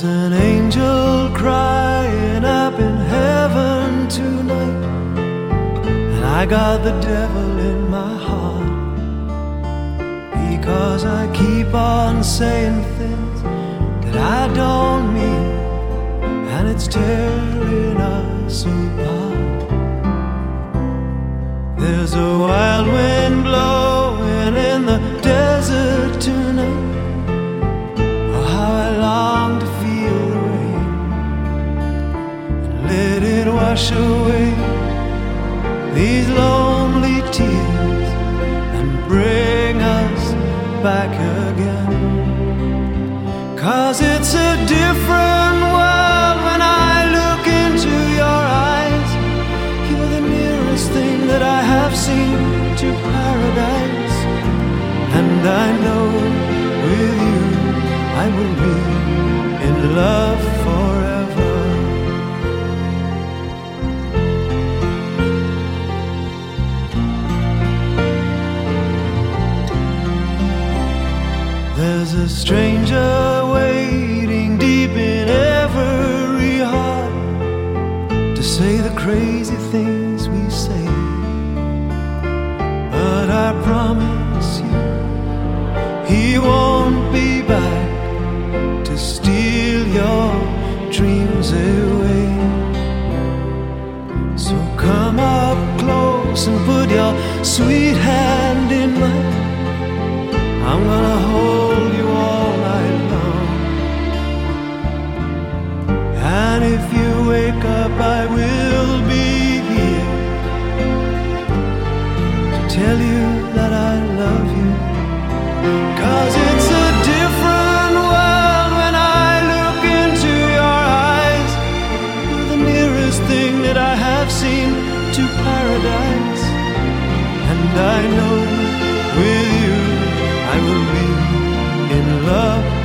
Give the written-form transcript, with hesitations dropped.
an angel crying up in heaven tonight, and I got the devil in my heart because I keep on saying things that I don't mean, and it's tearing us apart. There's a wild wind blowing in the desert tonight. Oh, how I long to feel the rain and let it wash away these lonely tears and bring us back again. 'Cause it's a different world when I look into your eyes. You're the nearest thing that I have seen to paradise, and I know with you I will be in love forever. There's a stranger waiting deep in every heart to say the crazy things we say, but I promise you he won't be back to steal your dreams away. So come up close and put your sweet hand in mine. I'm gonna hold you all night long, and if you wake up I will be here to tell you that I love you. 'Cause it's a different world when I look into your eyes. You're the nearest thing that I have seen to paradise, and I know with you I will be in love